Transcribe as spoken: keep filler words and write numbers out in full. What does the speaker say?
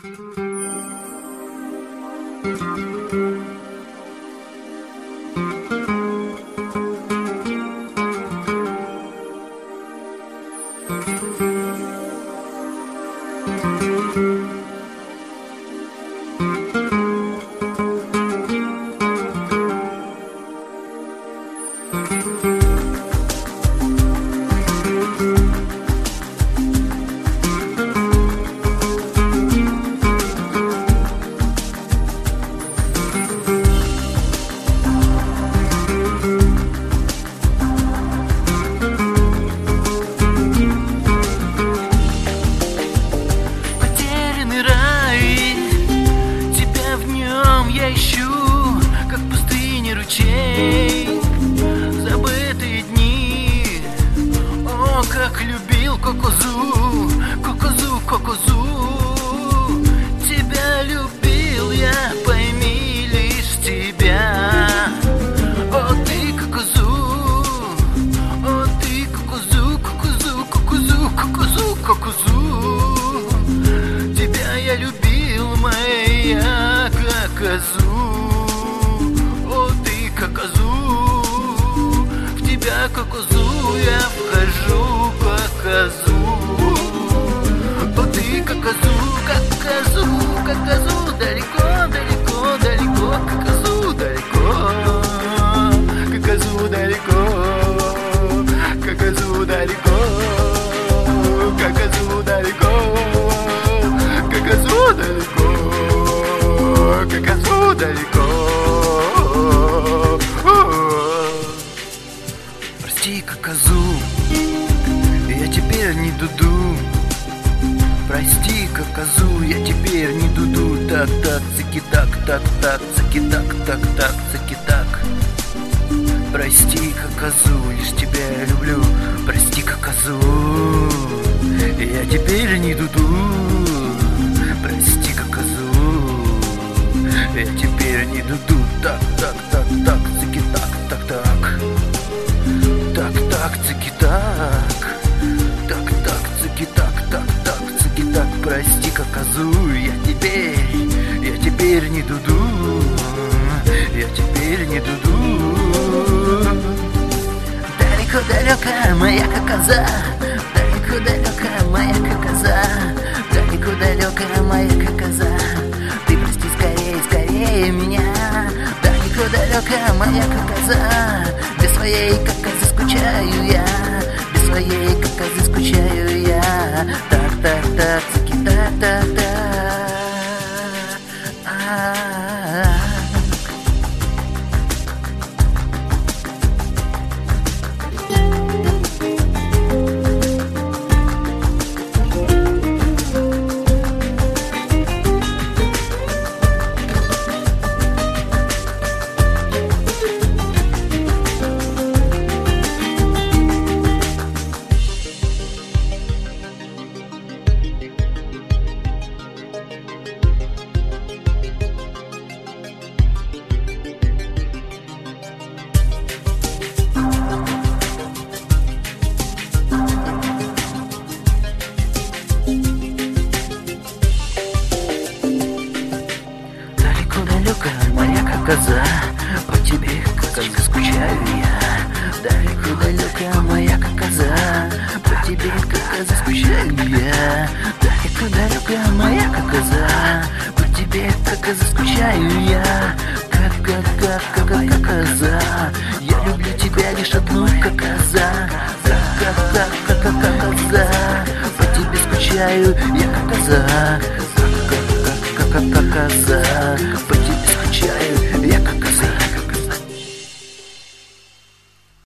Забытые дни, о, как любил кокозу, кокозу, кокозу. Тебя любил я, пойми лишь тебя. О, ты кокозу, о, ты кокозу, кокозу, кокозу, кокозу, кокозу. Тебя я любил, моя кокозу. В тебя, кокозу, я вхожу по козу. О, ты, кокозу, кокозу, кокозу, далеко, далеко, далеко, кокозу, далеко, кокозу, далеко, кокозу, далеко, кокозу, далеко, кокозу, далеко, кокозу, далеко. Прости, кокозу, я теперь не дуду. Прости, кокозу, я теперь не дуду. Так, так, цики, так, так, так, цики, так, так, так, цики, так. Прости, кокозу, лишь тебя я люблю. Прости, кокозу, я теперь не дуду. Прости, кокозу, я теперь не дуду. Так, так, так, так, цики, так, так, так. Так, так, цики, так. Так, так, цики, так, так, так, цики, так. Прости, кокозу, я теперь, я теперь не дуду. Я теперь не дуду. Далеко-далеко моя кокоза, далеко-далеко моя кокоза, далеко-далеко моя кокоза. Ты прости скорее, скорее меня. Далеко-далеко моя кокоза. Без своей кокозы скучаю я, без своей кокозы скучаю я. Так, так, так, цики, так, так, так. Моя кокоза, по тебе, кокоза, скучаю я. Далеко-далеко моя кокоза, по тебе, кокоза, скучаю я. Далеко-далеко моя кокоза, по тебе, кокоза, скучаю я. Как, как, как, как, как, кокоза, я люблю тебя лишь одну, кокоза. Как, как, как, как, как, кокоза, по тебе скучаю я, кокоза. Как, как, как, как, как, кокоза, по тебе скучаю.